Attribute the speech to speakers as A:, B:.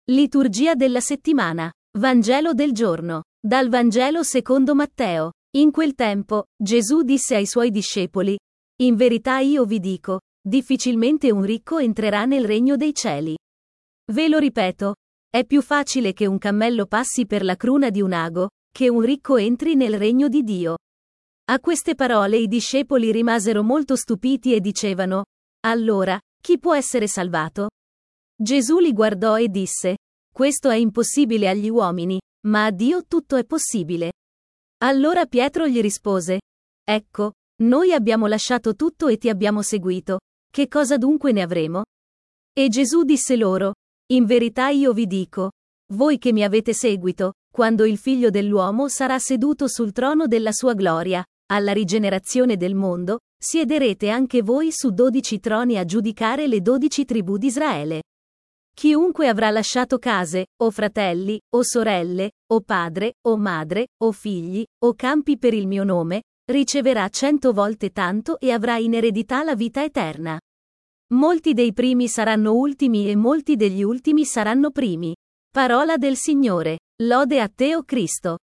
A: Liturgia della settimana. Vangelo del giorno. Dal Vangelo secondo Matteo. In quel tempo, Gesù disse ai suoi discepoli: In verità io vi dico, difficilmente un ricco entrerà nel regno dei cieli. Ve lo ripeto, è più facile che un cammello passi per la cruna di un ago, che un ricco entri nel regno di Dio. A queste parole i discepoli rimasero molto stupiti e dicevano: Allora, chi può essere salvato? Gesù li guardò e disse: Questo è impossibile agli uomini, ma a Dio tutto è possibile. Allora Pietro gli rispose: Ecco, noi abbiamo lasciato tutto e ti abbiamo seguito, che cosa dunque ne avremo? E Gesù disse loro: In verità io vi dico, voi che mi avete seguito, quando il Figlio dell'uomo sarà seduto sul trono della sua gloria, alla rigenerazione del mondo, siederete anche voi su 12 troni a giudicare le 12 tribù di Israele. Chiunque avrà lasciato case, o fratelli, o sorelle, o padre, o madre, o figli, o campi per il mio nome, riceverà 100 volte tanto e avrà in eredità la vita eterna. Molti dei primi saranno ultimi e molti degli ultimi saranno primi. Parola del Signore. Lode a te, o Cristo.